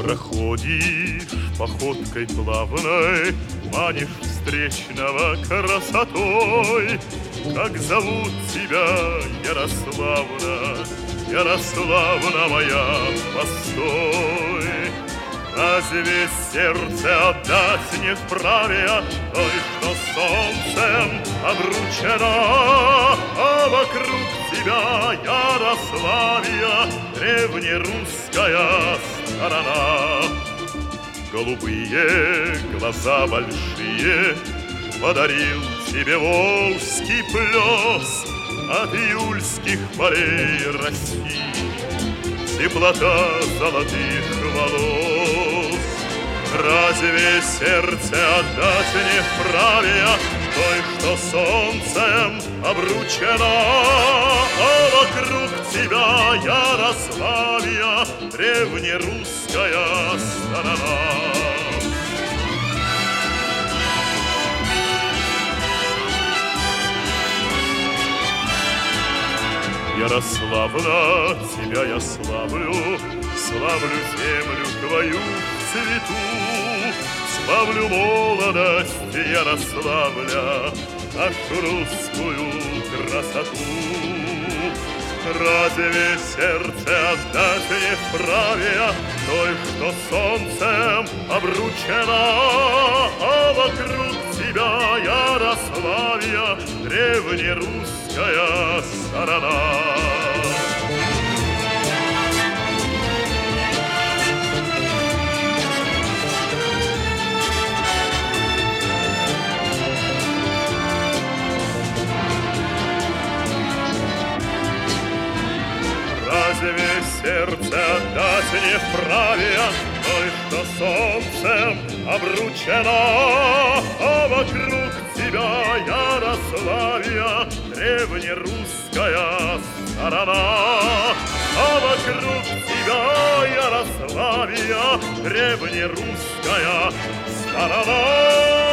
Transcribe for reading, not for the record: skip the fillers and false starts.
Проходишь походкой плавной, манишь встречного красотой. Как зовут тебя, Ярославна, Ярославна моя, постой. Разве сердце отдать не вправе той, что солнцем обручена, а вокруг тебя, Ярославия, древнерусская сторона? Голубые глаза большие подарил тебе волжский плес от июльских полей России. Теплота золотых волос. Разве сердце отдать не вправе той, что солнцем обручена, а вокруг тебя, Ярославия, древнерусская сторона? Ярославна, тебя я славлю, славлю землю твою в цвету, славлю молодость Ярославля, нашу русскую красоту. Разве сердце отдать не вправе той, что солнцем обручена, а вокруг тебя, Ярославия, древнерусская сторона? Разве сердце отдать не вправе той, что солнцем обручена, а вокруг тебя, Ярославия, древнерусская сторона? А вокруг тебя, Ярославия, древнерусская сторона?